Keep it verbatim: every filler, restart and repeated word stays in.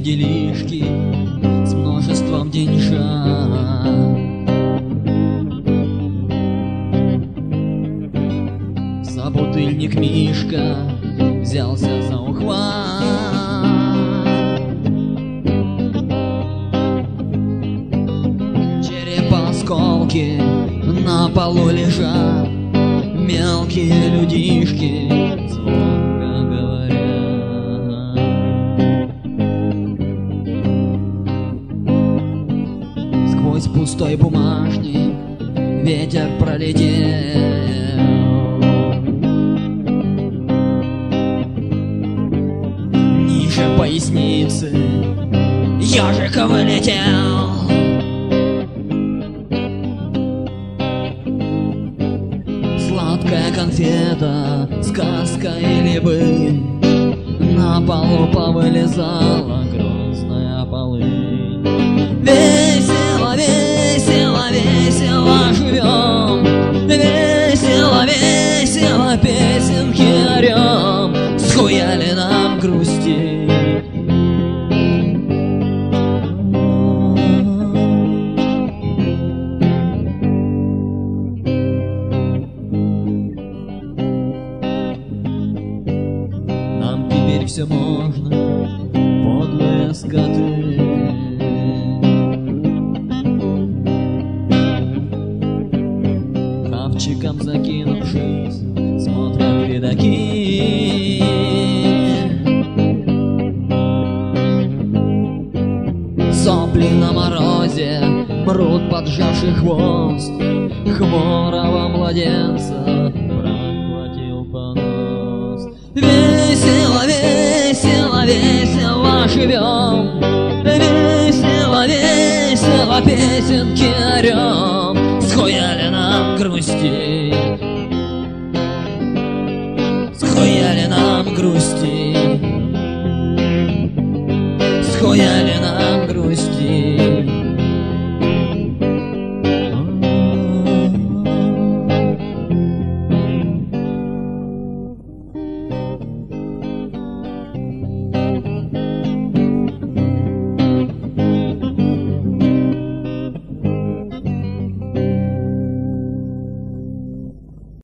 делишки с множеством деньжат. Собутыльник Мишка взялся за ухват. Черепа, осколки на полу лежат, мелкие людишки звонко говорят. Сквозь пустой бумажник ветер пролетел. Ниже поясницы ежик вылетел. Сладкая конфета, сказка или быль, на полу повылезала грустная полынь. Весело, весело, весело живем, весело, весело песенки орем. Схуяли нам грусти. Нам теперь все можно, подлые скоты. Хавчиком закинувшись, смотрят видаки. Сопли на морозе мрут, поджавший хвост. Хворого младенца проглотил понос. Весело, весело, весело живем, весело, весело песенки орем. Схуяли нам грусти, схуяли нам грусти, схуяли нам грусти.